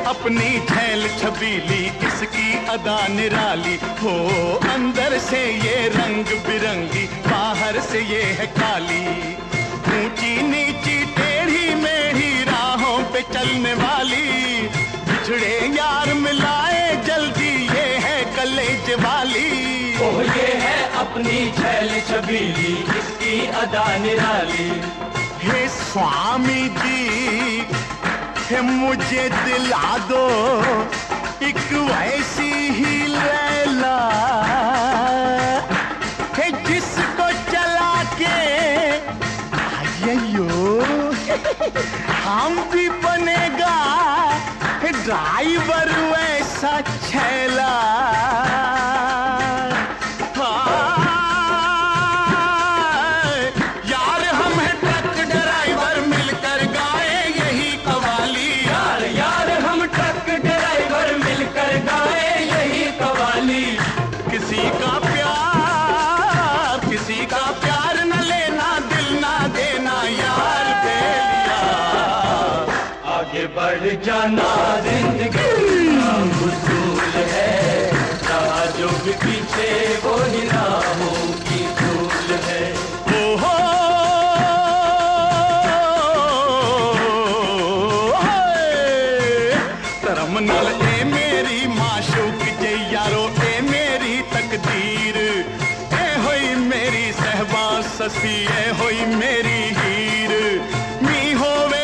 अपनी छैल छबीली, इसकी अदा निराली हो। अंदर से ये रंग बिरंगी, बाहर से ये है काली। ऊंची नीची टेढ़ी मेढ़ी राहों पे चलने वाली, बिछड़े यार मिलाए जल्दी, ये है कलेज वाली। ओह ये है अपनी छैल छबीली, इसकी अदा निराली। हे स्वामी जी, हे मुझे दिला दो एक वैसी ही लैला, हे जिसको चला के आइयो हम भी बनेगा ड्राइवर वैसा छैला। यार हम हैं ट्रक ड्राइवर, मिलकर गाए यही कवाली। यार यार हम ट्रक ड्राइवर, मिलकर गाए यही कवाली। किसी का प्यार न लेना, दिल ना देना यार बेलिया। आगे बढ़ जाना जिंदगी का उसूल है, जहाँ जो भी पीछे वो ही राहों की धूल है। ओहो तरमनल ए मेरी माशूक जे यारो, ए मेरी तकदीर, ए होई मेरी सहबा ससी, ए होई मेरी हीर। मी होवे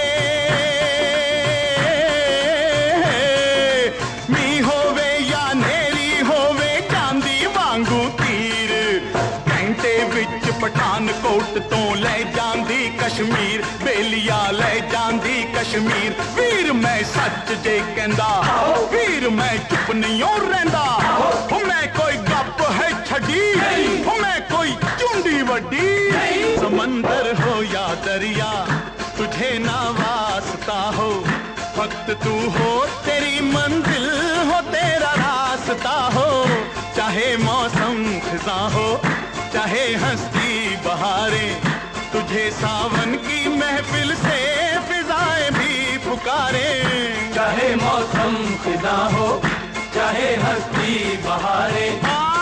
या नेरी होवे, चांदी वांगू तीर। घंटे विच पठानकोट तो ले जांदी कश्मीर, बेलिया ले जांदी कश्मीर। वीर मैं सच जे कहंदा, वीर मैं चुप नहीं हो रहिंदा। हो मैं कोई गप है छड़ी, हो मैं कोई चुंडी वड्डी। समंदर हो या दरिया, तुझे ना वास्ता हो। वक्त तू हो, तेरी मंजिल हो, तेरा रास्ता हो। चाहे मौसम खिज़ां हो, चाहे हंसती बहारें, तुझे सावन की महफिल से फिजाएं भी पुकारे। चाहे मौसम खिज़ां हो, चाहे हंसती बहारें,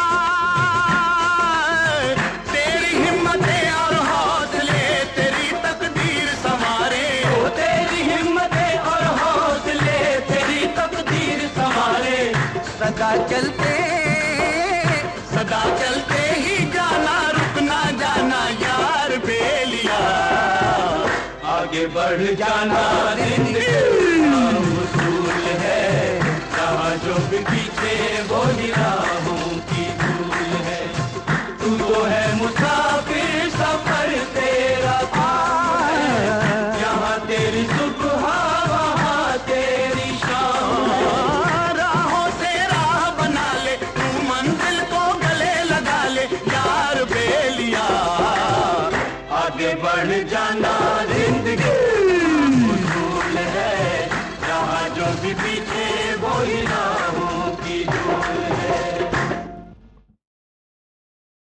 तेरी हिम्मतें और हौसले तेरी तकदीर संवारे। ओ तेरी हिम्मतें और हौसले तेरी तकदीर संवारे। सदा चलते ही जाना, रुकना जाना यार बेलिया। आगे बढ़ जाना जिंदगी